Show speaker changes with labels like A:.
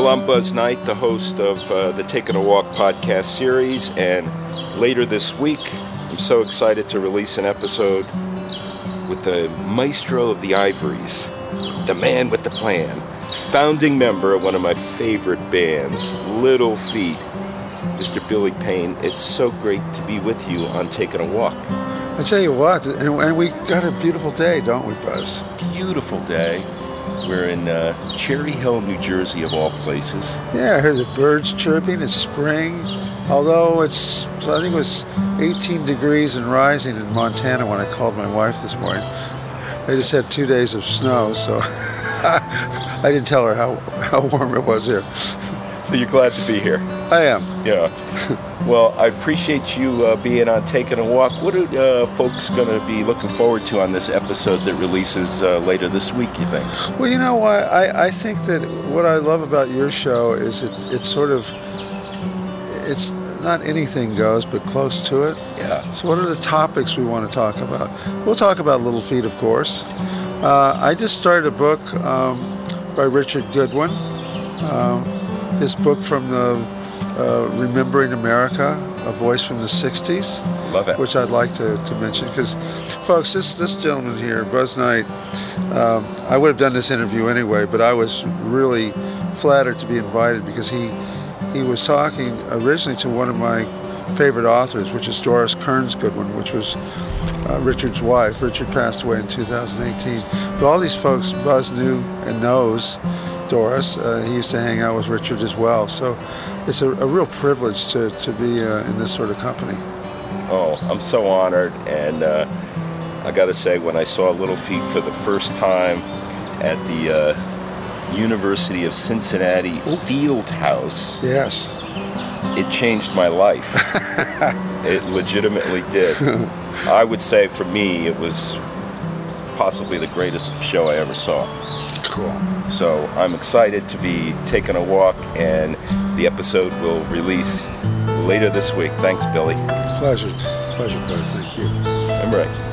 A: Well, I'm Buzz Knight, the host of the Taking a Walk podcast series, and later this week, I'm so excited to release an episode with the maestro of the Ivories, the man with the plan, founding member of one of my favorite bands, Little Feat, Mr. Billy Payne. It's so great to be with you on Taking a Walk.
B: I tell you what, and we got a beautiful day, don't we, Buzz?
A: Beautiful day. We're in Cherry Hill, New Jersey, of all places.
B: Yeah, I heard the birds chirping. It's spring, although I think it was 18 degrees and rising in Montana when I called my wife this morning. They just had 2 days of snow, so I didn't tell her how warm it was here.
A: So you're glad to be here?
B: I am.
A: Yeah. Well, I appreciate you being on Taking a Walk. What are folks going to be looking forward to on this episode that releases later this week, you think?
B: Well, you know what? I think that what I love about your show is it's not anything goes, but close to it.
A: Yeah.
B: So what are the topics we want to talk about? We'll talk about Little Feat, of course. I just started a book by Richard Goodwin. His book from the Remembering America, A Voice from the 60s.
A: Love it.
B: Which I'd like to mention, because, folks, this gentleman here, Buzz Knight, I would have done this interview anyway, but I was really flattered to be invited because he was talking originally to one of my favorite authors, which is Doris Kearns Goodwin, which was Richard's wife. Richard passed away in 2018. But all these folks, Buzz knew and knows Doris. He used to hang out with Richard as well. So it's a real privilege to be in this sort of company.
A: Oh, I'm so honored. And I got to say, when I saw Little Feat for the first time at the University of Cincinnati Field House,
B: yes,
A: it changed my life. It legitimately did. I would say for me, it was possibly the greatest show I ever saw.
B: Cool.
A: So I'm excited to be taking a walk, and the episode will release later this week. Thanks, Billy.
B: Pleasure, Buzz. Thank you.
A: I'm right.